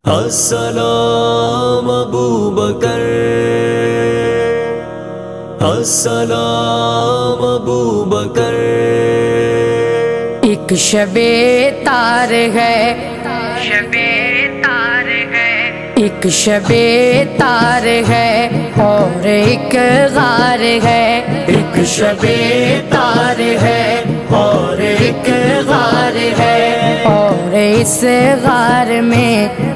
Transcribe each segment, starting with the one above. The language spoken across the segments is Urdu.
السلام ابو بکر، السلام ابو بکر۔ ایک شب تار ہے، ایک شب تار ہے اور ایک غار ہے، ایک شب تار ہے اور ایک غار ہے، اور اس غار میں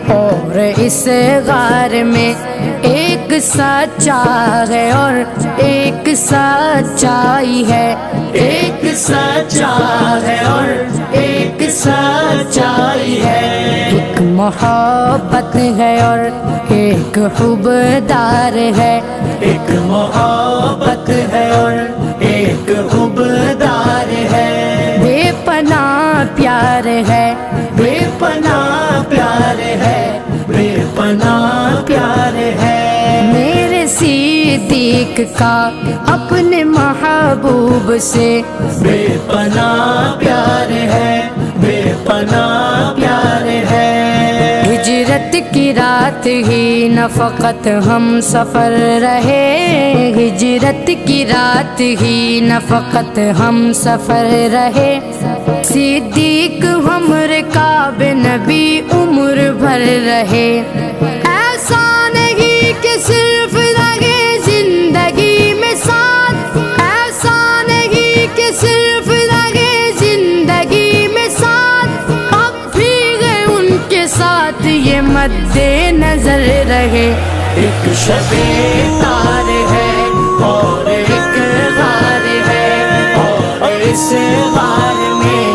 ایک سچا ہے اور ایک سچائی ہے، ایک سچا ہے اور ایک سچائی ہے، ایک محبت ہے اور ایک حبدار ہے، ایک محبت ہے اور ایک حبدار ہے، بے پناہ پیار ہے، بے پناہ پیار ہے، بے پناہ پیار ہے۔ میرے صدیق کا اپنے محبوب سے بے پناہ پیار ہے، بے پناہ پیار ہے۔ ہجرت کی رات ہی نہ فقط ہم سفر رہے، ہجرت کی رات ہی نہ فقط ہم سفر رہے، صدیق ہم رکاب نبی عمر بھر رہے، ایسا نہیں کہ صرف لگے زندگی میں ساتھ، ایسا نہیں کہ صرف لگے زندگی میں ساتھ، اب بھی گئے ان کے ساتھ یہ مد نظر رہے، ایک شب تار ہے اور ایک غار ہے، اور اس غار میں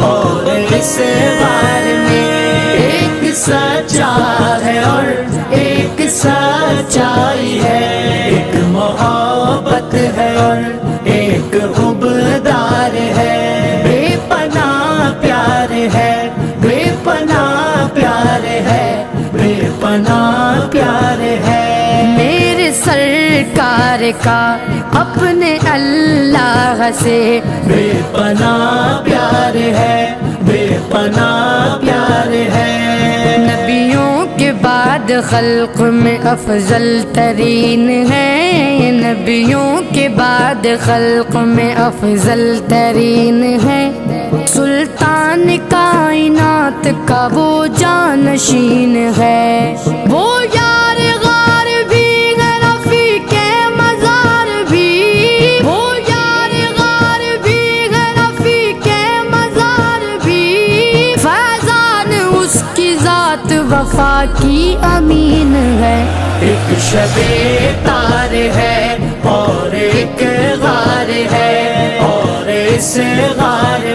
ایک سچا ہے اور ایک سچائی ہے، ایک محبت ہے اور ایک حبدار ہے، بے پناہ پیار ہے، بے پناہ پیار ہے، بے پناہ پیار ہے۔ میرے سرکار کا اپنے اللہ سے بے پناہ پیار ہے، بے پناہ پیار ہے۔ نبیوں کے بعد خلق میں افضل ترین ہے، نبیوں کے بعد خلق میں افضل ترین ہے، سلطان کائنات کا وہ جانشین ہے، وہ یار غار بھی رفیق مزار بھی، وہ یار غار بھی رفیق مزار بھی، فیضان اس کی ذات وفا کی امین ہے، ایک شب تار ہے اور ایک غار ہے، اور اس غار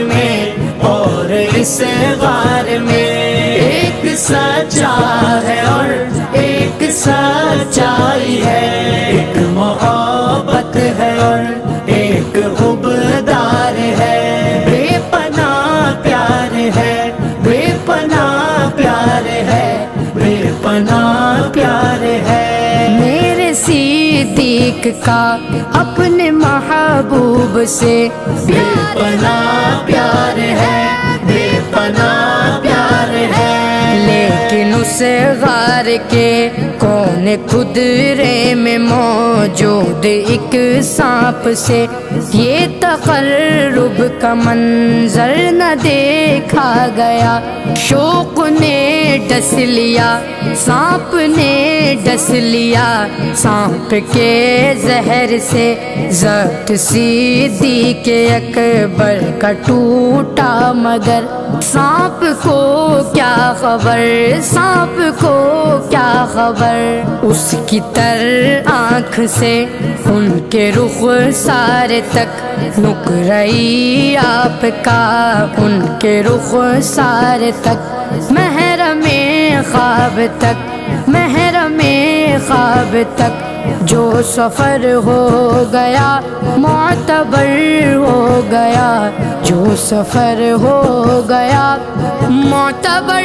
میں ایک سچا ہے اور ایک سچائی ہے، ایک محبت ہے اور ایک حبدار ہے، بے پناہ پیار ہے، بے پناہ پیار ہے، بے پناہ پیار ہے۔ میرے صدیق کا اپنے محبوب سے بے پناہ پیار ہے، بے پناہ پیار ہے، لیکن اس غار کے کونے خدرے میں موجود ایک سانپ سے یہ تقرب کا منظر نہ دیکھا گیا، شوق نے ڈس لیا، سانپ نے ڈس لیا، سانپ کے زہر سے ضبط صدیق اکبر کا ٹوٹا، مگر سانپ کو کیا خبر، سانپ کو کیا خبر، اس کی تر آنکھ سے ان کے رخ سارے تک نک رہی آپ کا، ان کے رخ سارے تک محرم خواب تک، محرم خواب تک، جو سفر ہو گیا معتبر ہو گیا، جو سفر ہو گیا معتبر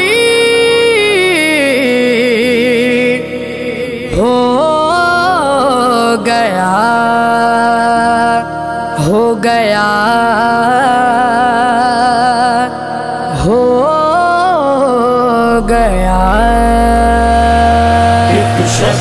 ہو گیا، ہو گیا، ہو گیا۔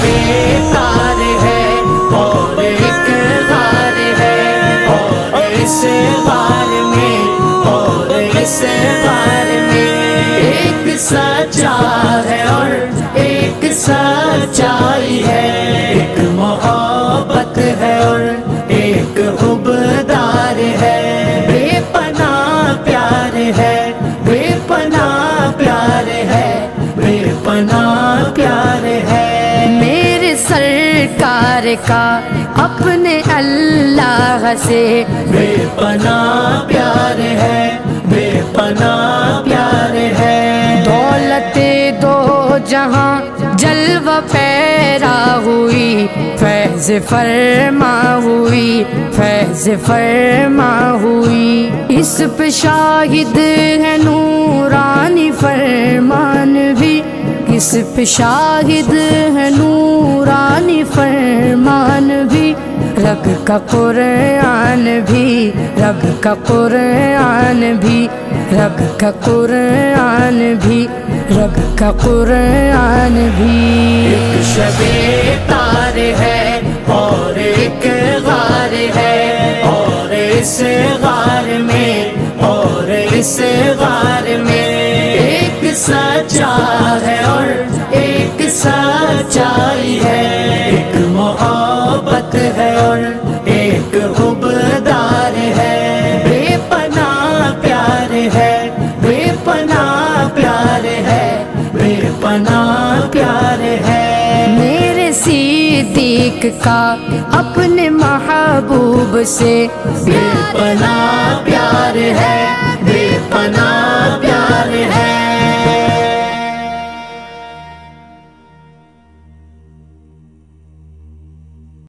बेकार है और एक गार है, और इस गार में, और इस गार में एक सच्चा है और एक सच्चाई है, एक मोहब्बत है और एक हुबदार है, बेपनाह प्यार है, बेपनाह प्यार है, बेपनाह प्यार है। मेरे सरकार का अपने अल्लाह से बेपनाह प्यार है, बेपनाह प्यार है। दौलते दो जहां जलवा पैरा हुई, फैज़ फरमा हुई, फैज़ फरमा हुई। इस पे शाहिद है नूरानी फरमान भी, इस पे शाहिद है नूरानी फरमान भी। रब का कुरान भी, रब का कुरान भी, रब का कुरान भी, रब का कुरान भी। एक शबे तार है और एक गार है, और इस गार में, और इस गार में एक सच्चा है और एक सच्चाई है, एक मोहब्बत है और एक हुबदार है, बेपनाह प्यार है, बेपनाह प्यार है, बेपनाह प्यार है। मेरे सिद्दीक का अपने महबूब से बेपनाह प्यार है, बेपनाह प्यार है।